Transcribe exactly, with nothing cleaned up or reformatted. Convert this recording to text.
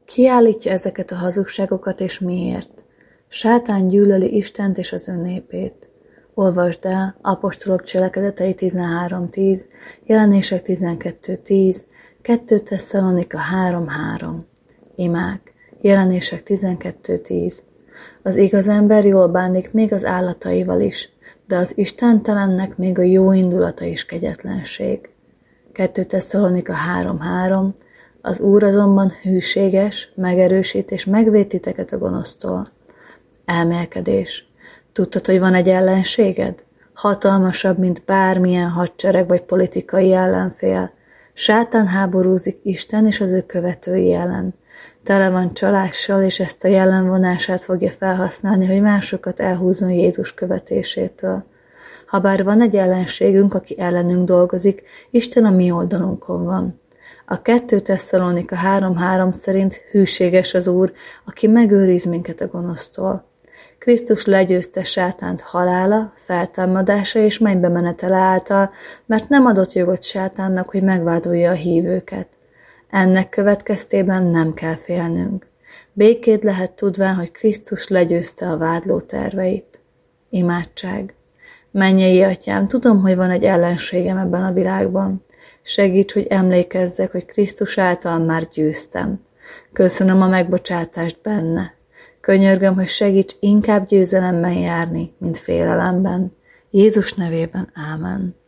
Ki állítja ezeket a hazugságokat, és miért? Sátán gyűlöli Istent és az ő népét. Olvasd el Apostolok cselekedetei tizenhárom tíz, Jelenések tizenkettő tíz, kettő Tesszalonika három három. Imák, Jelenések tizenkettő tíz. Az igaz ember jól bánik még az állataival is, de az istentelennek még a jó indulata is kegyetlenség. kettő Tesszalonika három három. Az Úr azonban hűséges, megerősít és megvéd titeket a gonosztól. Elmélkedés. Tudtad, hogy van egy ellenséged? Hatalmasabb, mint bármilyen hadsereg vagy politikai ellenfél. Sátán háborúzik Isten és az ő követői ellen. Tele van csalással, és ezt a jellemvonását fogja felhasználni, hogy másokat elhúzzon Jézus követésétől. Habár van egy ellenségünk, aki ellenünk dolgozik, Isten a mi oldalunkon van. A kettő Tesszalonika három három szerint hűséges az Úr, aki megőriz minket a gonosztól. Krisztus legyőzte sátánt halála, feltámadása és mennybe menetele által, mert nem adott jogot sátánnak, hogy megvádolja a hívőket. Ennek következtében nem kell félnünk. Békét lehet tudván, hogy Krisztus legyőzte a vádló terveit. Imádság. Mennyei Atyám, tudom, hogy van egy ellenségem ebben a világban. Segíts, hogy emlékezzek, hogy Krisztus által már győztem. Köszönöm a megbocsátást benne. Könyörgöm, hogy segíts inkább győzelemmel járni, mint félelemben. Jézus nevében, ámen.